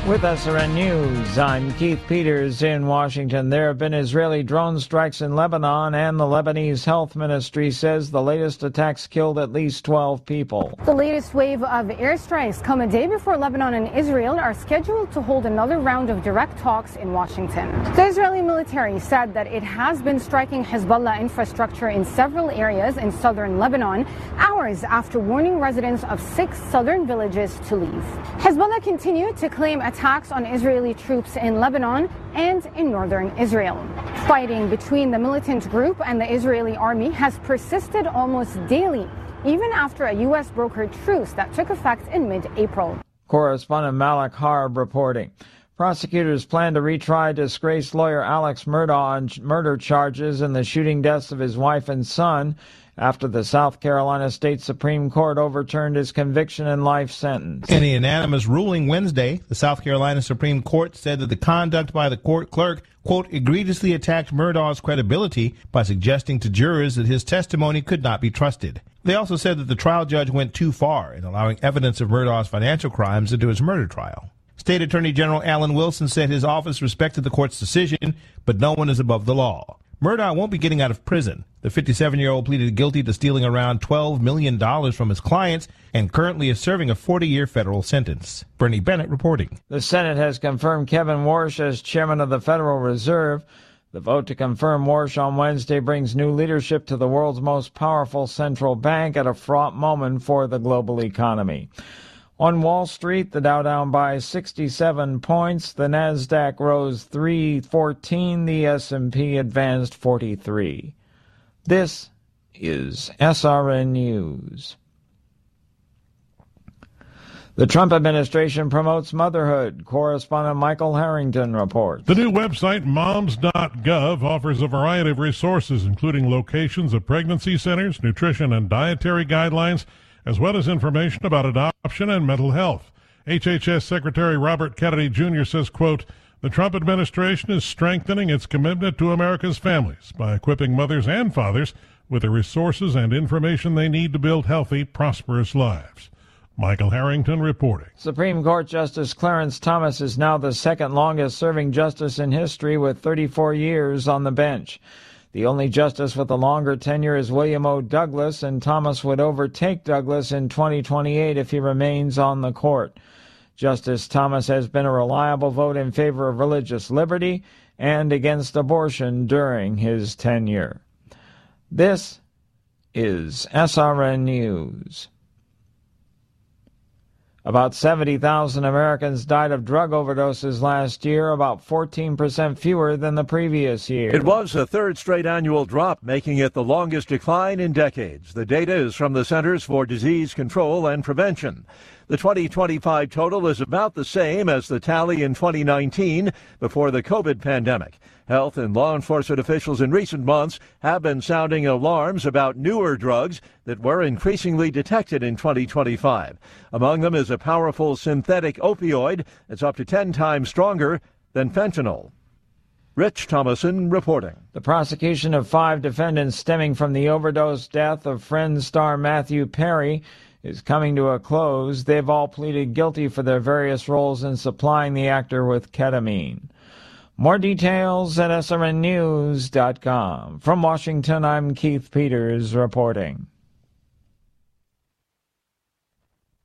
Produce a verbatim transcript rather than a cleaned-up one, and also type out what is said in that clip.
With S R N News, I'm Keith Peters in Washington. There have been Israeli drone strikes in Lebanon, and the Lebanese Health Ministry says the latest attacks killed at least twelve people. The latest wave of airstrikes come a day before Lebanon and Israel are scheduled to hold another round of direct talks in Washington. The Israeli military said that it has been striking Hezbollah infrastructure in several areas in southern Lebanon, hours after warning residents of six southern villages to leave. Hezbollah continued to claim attacks on Israeli troops in Lebanon and in northern Israel. Fighting between the militant group and the Israeli army has persisted almost daily, even after a U S brokered truce that took effect in mid-April. Correspondent Malik Harb reporting. Prosecutors plan to retry disgraced lawyer Alex Murdaugh on murder charges in the shooting deaths of his wife and son after the South Carolina State Supreme Court overturned his conviction and life sentence. In a unanimous ruling Wednesday, the South Carolina Supreme Court said that the conduct by the court clerk, quote, egregiously attacked Murdaugh's credibility by suggesting to jurors that his testimony could not be trusted. They also said that the trial judge went too far in allowing evidence of Murdaugh's financial crimes into his murder trial. State Attorney General Alan Wilson said his office respected the court's decision, but no one is above the law. Murdaugh won't be getting out of prison. The fifty-seven-year-old pleaded guilty to stealing around twelve million dollars from his clients and currently is serving a forty-year federal sentence. Bernie Bennett reporting. The Senate has confirmed Kevin Warsh as chairman of the Federal Reserve. The vote to confirm Warsh on Wednesday brings new leadership to the world's most powerful central bank at a fraught moment for the global economy. On Wall Street, the Dow down by sixty-seven points, the Nasdaq rose three fourteen, the S and P advanced forty-three. This is S R N News. The Trump administration promotes motherhood. Correspondent Michael Harrington reports. The new website, moms dot gov, offers a variety of resources, including locations of pregnancy centers, nutrition and dietary guidelines, as well as information about adoption and mental health. H H S Secretary Robert Kennedy Junior says, quote, the Trump administration is strengthening its commitment to America's families by equipping mothers and fathers with the resources and information they need to build healthy, prosperous lives. Michael Harrington reporting. Supreme Court Justice Clarence Thomas is now the second longest-serving justice in history with thirty-four years on the bench. The only justice with a longer tenure is William O. Douglas, and Thomas would overtake Douglas in twenty twenty-eight if he remains on the court. Justice Thomas has been a reliable vote in favor of religious liberty and against abortion during his tenure. This is S R N News. About seventy thousand Americans died of drug overdoses last year, about fourteen percent fewer than the previous year. It was a third straight annual drop, making it the longest decline in decades. The data is from the Centers for Disease Control and Prevention. The twenty twenty-five total is about the same as the tally in twenty nineteen before the COVID pandemic. Health and law enforcement officials in recent months have been sounding alarms about newer drugs that were increasingly detected in twenty twenty-five. Among them is a powerful synthetic opioid that's up to ten times stronger than fentanyl. Rich Thomason reporting. The prosecution of five defendants stemming from the overdose death of Friends star Matthew Perry is coming to a close. They've all pleaded guilty for their various roles in supplying the actor with ketamine. More details at S R N news dot com. From Washington, I'm Keith Peters reporting.